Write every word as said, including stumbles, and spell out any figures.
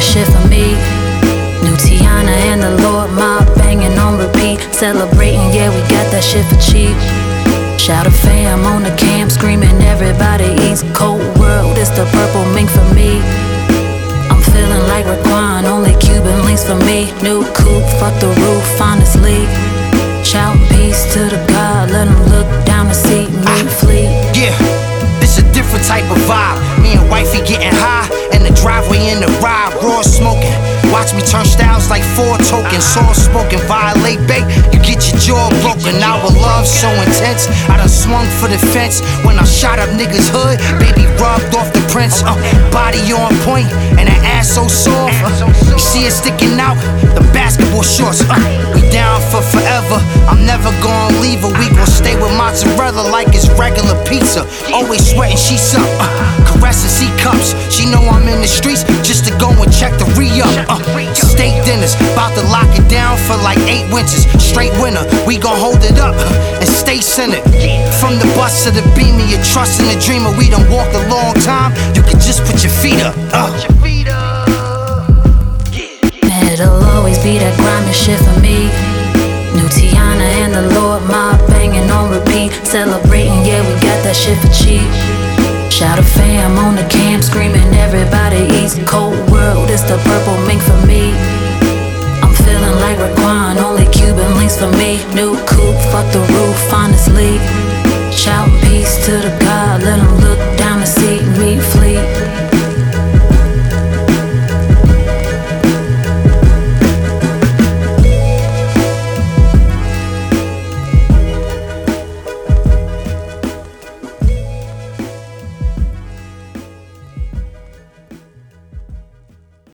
shit for me. New Tiana and the Lord Mob banging on repeat. Celebrating, yeah, we got that shit for cheap. Shout a fam on the cam, screaming everybody eats. Cold world, it's the purple mink for me. I'm feeling like Raekwon, only Cuban links for me. New coupe, fuck the roof, honestly. Shouting peace to the God, let him look down and see me flee. Yeah, this a different type of vibe. Me and wifey getting high, and the driveway in the ride, raw smoking. Watch me turn styles like four tokens. Soul spoken, violate bait, you get your jaw broken. Our love so intense, I done swung for the fence. When I shot up niggas' hood, baby rubbed off the prints. uh, Body on point, and her ass so soft. uh, You see it sticking out, the basketball shorts. uh, We down for forever, I'm never gonna leave her. We gon' stay with mozzarella like it's regular pizza. Always sweating, she's up, uh, caressing C cups. She know I'm in the streets just to go and check the re-up. uh, Steak dinners, bout to lock it down for like eight winters. Straight winter, we gon' hold it up uh, and stay centered. From the bus to the beamer, you trust in the dreamer. We done walked a long time, you can just put your feet up. uh. Man, it'll always be that grimy shit for me. New Tiana and the Lord Mob banging on repeat. Celebrating, yeah, we got that shit for cheap. Shout a fam on the cam, screaming everybody eats. Cold world, it's the purple mink for me. I'm feeling like Raekwon, only Cuban links for me. New coupe, fuck the roof, honestly. Shouting peace to the God.